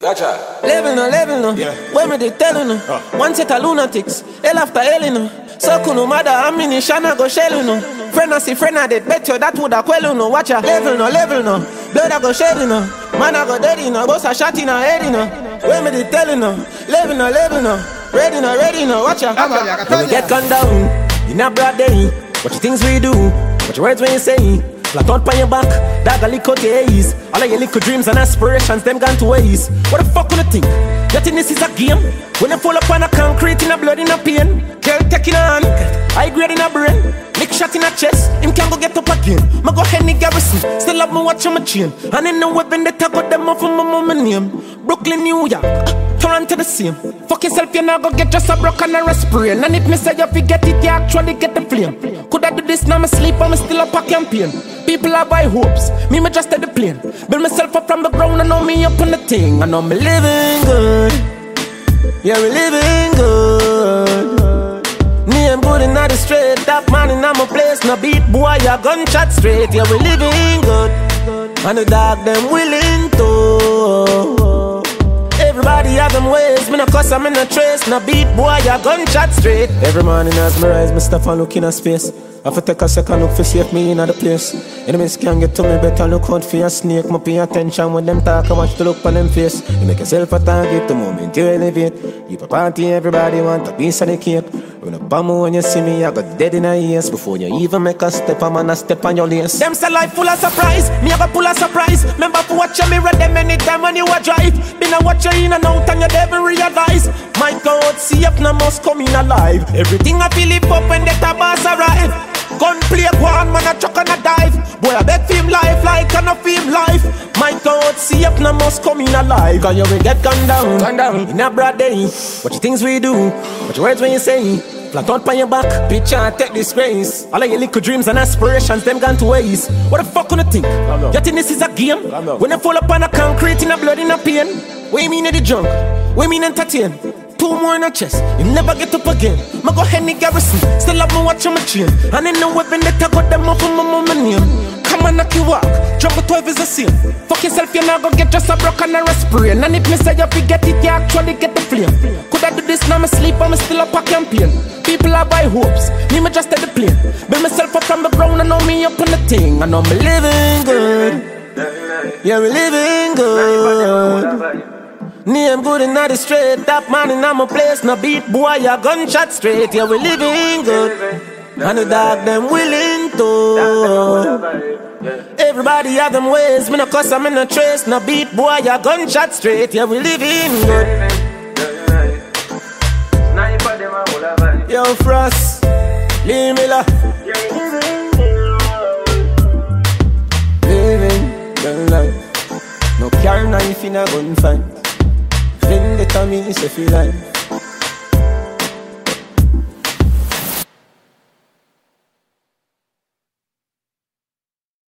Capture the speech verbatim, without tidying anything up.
Gotcha. Level no, level no. Yeah. When me they tellin' no. Uh. One set of lunatics, hell after hell no. So kuno mother ammunition I go shell no. Friend I see friend I did bet you that woulda quell no. Watch ya. Level no, level no. Blood I go shed no. Man I go dead no. Boss I shot in a head no. When me they tellin' no. Level no, level no. Ready no, ready no. Watch ya. When we get gunned down in a broad day. What you things we do? What your words when you say? Flat out on your back, dog a lick out your eyes. All of your little dreams and aspirations, them gone to waste. What the fuck you think? You think this is a game? When you fall upon a concrete in a blood in a pain. Girl taking a hand, high grade in a brain. Nick shot in a chest, him can go get up again. Ma go Henny Garrison, still have me watch on my chain. And in the weapon that I got them off of my mama name. Brooklyn, New York, Toronto the same. Fuck yourself, you now go get just a broken and a spray. And if me say you forget it, you actually get the flame. Could I do this now, me sleep, I'm still up a campaign. People are by hopes, me me just at the plane. Build myself up from the ground, I know me up on the thing. I know me living good, yeah we living good. Me I'm good in the straight, top man in my place. No beat boy, ya gunshot straight. Yeah we living good, and the dog them willing to. Everybody have them ways, me no cuss, I'm in a trace. No beat boy, ya gunshot straight. Every morning as me rise, me stop and look in a space. I have to take a second look for safe me in the place. Enemies can't get to me, better look out for your snake. Me pay attention when them talk, I watch to look on them face. You make yourself a target the moment you elevate. You a party, everybody want a piece of the cake. Run up on me when you see me, I got dead in a ears. Before you even make a step, I'm gonna step on your lace. Them say life full of surprise, me I go pull a surprise. Remember to watch your mirror them anytime when you a drive. Been a watch you in and out and you never realize. My God, see if no must come in alive. Everything I feel it up when the tabas arrive. Gunplay one man a chuck and a dive. Boy I beg for him life like an a film life. My God, see if no must come in alive. Cause you will get gunned down, gunned down in a broad day. What you things we do, what your words when you say. Flat out on your back, picture and take disgrace. All of your little dreams and aspirations, them gone to waste. What the fuck you think? You think this is a game? When you fall upon a concrete in a blood in a pain. What you mean in the junk? What you mean entertain? Two more in a chest, you never get up again. Ma go Henny Garrison, still have me watch on my chain. And in the weapon that I got them off of my mama name. Come on, knock you walk, jungle twelve is the same. Fuck yourself, you now go get just a broken and a spray. And if me say you forget it, you actually get the flame. Could I do this now, me sleep, I'm still up a campaign. People are by hopes, me me just at the plane. Build myself up from the ground, I know me up on the thing. I know me living good, yeah we living good. Name good in the straight, top man in my place. No beat boy, ya gunshot straight. Yeah we living good, and the dog them willing to. Everybody have them ways, me no cuss, I'm in a trace. No beat boy, ya gunshot straight. Yeah we living good. Yo Frost, Lee Miller, living the life. No car knife in a gunfight. Vendetta me is a feel like